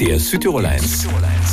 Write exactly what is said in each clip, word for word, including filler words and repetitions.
Der Südtirol eins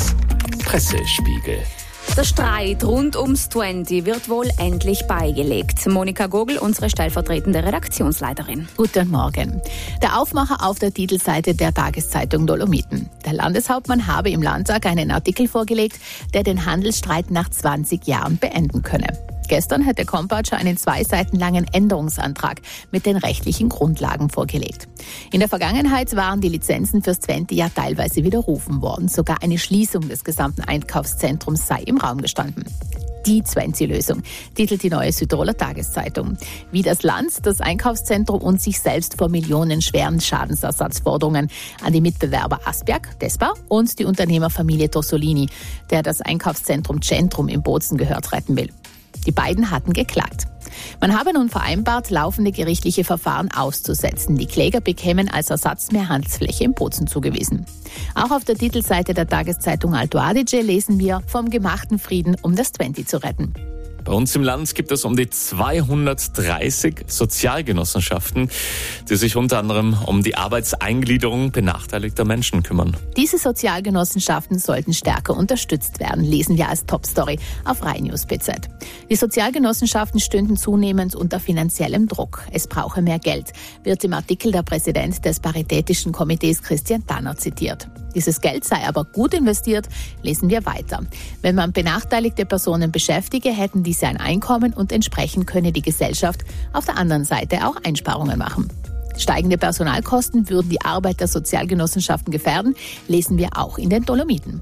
Pressespiegel. Der Streit rund ums zwanzig wird wohl endlich beigelegt. Monika Gogel, unsere stellvertretende Redaktionsleiterin. Guten Morgen. Der Aufmacher auf der Titelseite der Tageszeitung Dolomiten. Der Landeshauptmann habe im Landtag einen Artikel vorgelegt, der den Handelsstreit nach zwanzig Jahren beenden könne. Gestern hat der Kompatscher einen zwei Seiten langen Änderungsantrag mit den rechtlichen Grundlagen vorgelegt. In der Vergangenheit waren die Lizenzen fürs zwanzig ja teilweise widerrufen worden. Sogar eine Schließung des gesamten Einkaufszentrums sei im Raum gestanden. Die zwanzig-Lösung, titelt die Neue Südtiroler Tageszeitung. Wie das Land, das Einkaufszentrum und sich selbst vor millionenschweren Schadensersatzforderungen an die Mitbewerber Asberg, Despa und die Unternehmerfamilie Tossolini, der das Einkaufszentrum Centrum in Bozen gehört, retten will. Die beiden hatten geklagt. Man habe nun vereinbart, laufende gerichtliche Verfahren auszusetzen. Die Kläger bekämen als Ersatz mehr Handelsfläche in Bozen zugewiesen. Auch auf der Titelseite der Tageszeitung Alto Adige lesen wir vom gemachten Frieden, um das zwanzig zu retten. Bei uns im Land gibt es um die zweihundertdreißig Sozialgenossenschaften, die sich unter anderem um die Arbeitseingliederung benachteiligter Menschen kümmern. Diese Sozialgenossenschaften sollten stärker unterstützt werden, lesen wir als Topstory auf rheinnews punkt b z. Die Sozialgenossenschaften stünden zunehmend unter finanziellem Druck. Es brauche mehr Geld, wird im Artikel der Präsident des Paritätischen Komitees Christian Tanner zitiert. Dieses Geld sei aber gut investiert, lesen wir weiter. Wenn man benachteiligte Personen beschäftige, hätten diese ein Einkommen und entsprechend könne die Gesellschaft auf der anderen Seite auch Einsparungen machen. Steigende Personalkosten würden die Arbeit der Sozialgenossenschaften gefährden, lesen wir auch in den Dolomiten.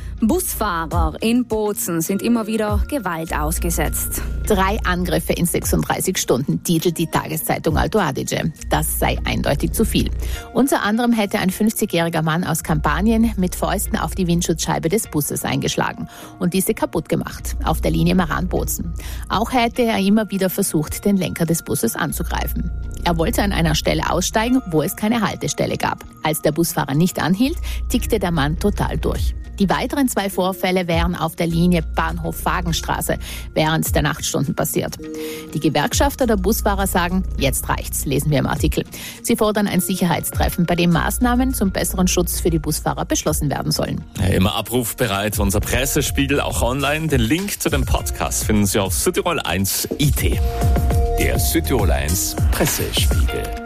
Busfahrer in Bozen sind immer wieder Gewalt ausgesetzt. Drei Angriffe in sechsunddreißig Stunden, titelt die Tageszeitung Alto Adige. Das sei eindeutig zu viel. Unter anderem hätte ein fünfzigjähriger Mann aus Kampanien mit Fäusten auf die Windschutzscheibe des Busses eingeschlagen und diese kaputt gemacht, auf der Linie Maran-Bozen. Auch hätte er immer wieder versucht, den Lenker des Busses anzugreifen. Er wollte an einer Stelle aussteigen, wo es keine Haltestelle gab. Als der Busfahrer nicht anhielt, tickte der Mann total durch. Die weiteren zwei Vorfälle wären auf der Linie Bahnhof-Wagenstraße während der Nachtstunden passiert. Die Gewerkschafter der Busfahrer sagen, jetzt reicht's, lesen wir im Artikel. Sie fordern ein Sicherheitstreffen, bei dem Maßnahmen zum besseren Schutz für die Busfahrer beschlossen werden sollen. Ja, immer abrufbereit, unser Pressespiegel auch online. Den Link zu dem Podcast finden Sie auf Südtirol eins punkt I T. Der Südtirol eins Pressespiegel.